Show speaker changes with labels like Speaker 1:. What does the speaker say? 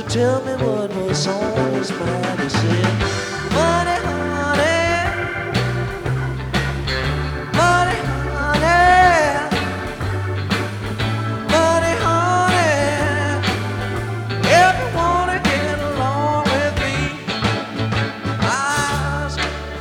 Speaker 1: Tell me what was on his mind. He said, money